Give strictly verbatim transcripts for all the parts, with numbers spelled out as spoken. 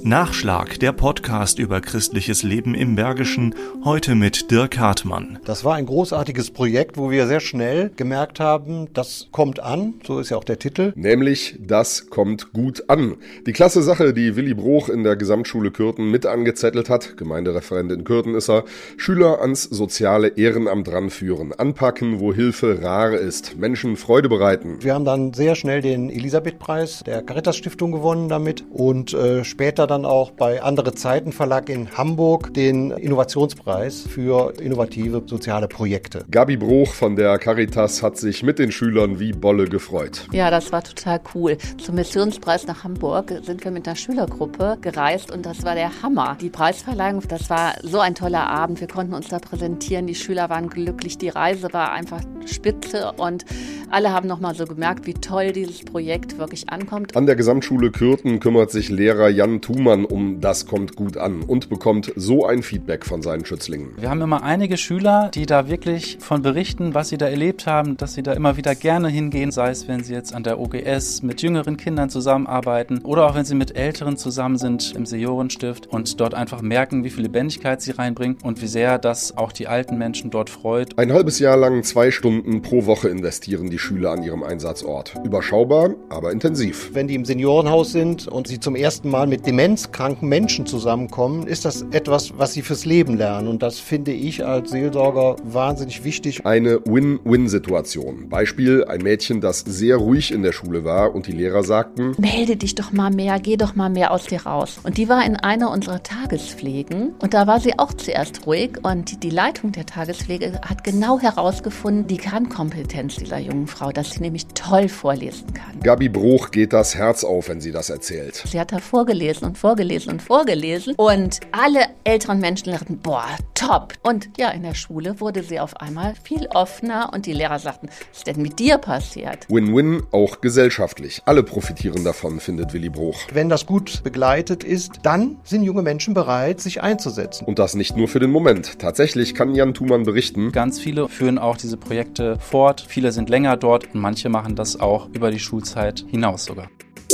Nachschlag, der Podcast über christliches Leben im Bergischen, heute mit Dirk Hartmann. Das war ein großartiges Projekt, wo wir sehr schnell gemerkt haben, das kommt an, so ist ja auch der Titel. Nämlich, das kommt gut an. Die klasse Sache, die Willi Bruch in der Gesamtschule Kürten mit angezettelt hat, Gemeindereferent in Kürten ist er, Schüler ans soziale Ehrenamt ranführen, anpacken, wo Hilfe rar ist, Menschen Freude bereiten. Wir haben dann sehr schnell den Elisabeth-Preis der Caritas-Stiftung gewonnen damit und äh, später dann auch bei Andere Zeiten Verlag in Hamburg den Innovationspreis für innovative soziale Projekte. Gabi Bruch von der Caritas hat sich mit den Schülern wie Bolle gefreut. Ja, das war total cool. Zum Missionspreis nach Hamburg sind wir mit einer Schülergruppe gereist und das war der Hammer. Die Preisverleihung, das war so ein toller Abend. Wir konnten uns da präsentieren, die Schüler waren glücklich, die Reise war einfach spitze und alle haben nochmal so gemerkt, wie toll dieses Projekt wirklich ankommt. An der Gesamtschule Kürten kümmert sich Lehrer Jan Thumann um Das kommt gut an und bekommt so ein Feedback von seinen Schützlingen. Wir haben immer einige Schüler, die da wirklich von berichten, was sie da erlebt haben, dass sie da immer wieder gerne hingehen, sei es, wenn sie jetzt an der O G S mit jüngeren Kindern zusammenarbeiten oder auch wenn sie mit Älteren zusammen sind im Seniorenstift und dort einfach merken, wie viel Lebendigkeit sie reinbringen und wie sehr das auch die alten Menschen dort freut. Ein halbes Jahr lang zwei Stunden pro Woche investieren die Schüler an ihrem Einsatzort. Überschaubar, aber intensiv. Wenn die im Seniorenhaus sind und sie zum ersten Mal mit demenzkranken Menschen zusammenkommen, ist das etwas, was sie fürs Leben lernen. Und das finde ich als Seelsorger wahnsinnig wichtig. Eine Win-Win-Situation. Beispiel, ein Mädchen, das sehr ruhig in der Schule war und die Lehrer sagten: Melde dich doch mal mehr, geh doch mal mehr aus dir raus. Und die war in einer unserer Tagespflegen und da war sie auch zuerst ruhig und die Leitung der Tagespflege hat genau herausgefunden, die Kernkompetenz dieser jungen Frau, dass sie nämlich toll vorlesen kann. Gabi Bruch geht das Herz auf, wenn sie das erzählt. Sie hat da vorgelesen und vorgelesen und vorgelesen und alle älteren Menschen dachten, boah, top. Und ja, in der Schule wurde sie auf einmal viel offener und die Lehrer sagten, was ist denn mit dir passiert? Win-Win, auch gesellschaftlich. Alle profitieren davon, findet Willi Bruch. Wenn das gut begleitet ist, dann sind junge Menschen bereit, sich einzusetzen. Und das nicht nur für den Moment. Tatsächlich kann Jan Thumann berichten: Ganz viele führen auch diese Projekte fort. Viele sind länger dort und manche machen das auch über die Schulzeit hinaus sogar.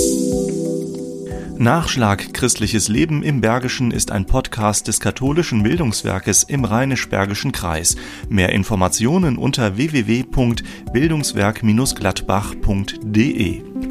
Nachschlag, christliches Leben im Bergischen ist ein Podcast des katholischen Bildungswerkes im Rheinisch-Bergischen Kreis. Mehr Informationen unter w w w punkt bildungswerk Bindestrich gladbach punkt d e.